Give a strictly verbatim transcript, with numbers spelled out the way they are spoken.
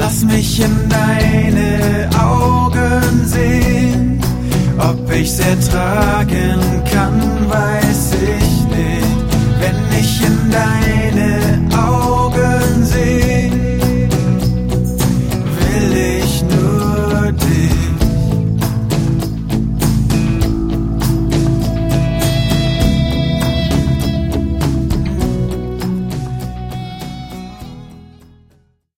Lass mich in deine Augen sehen. Ob ich's ertragen kann, weiß ich nicht. Wenn ich in deine Augen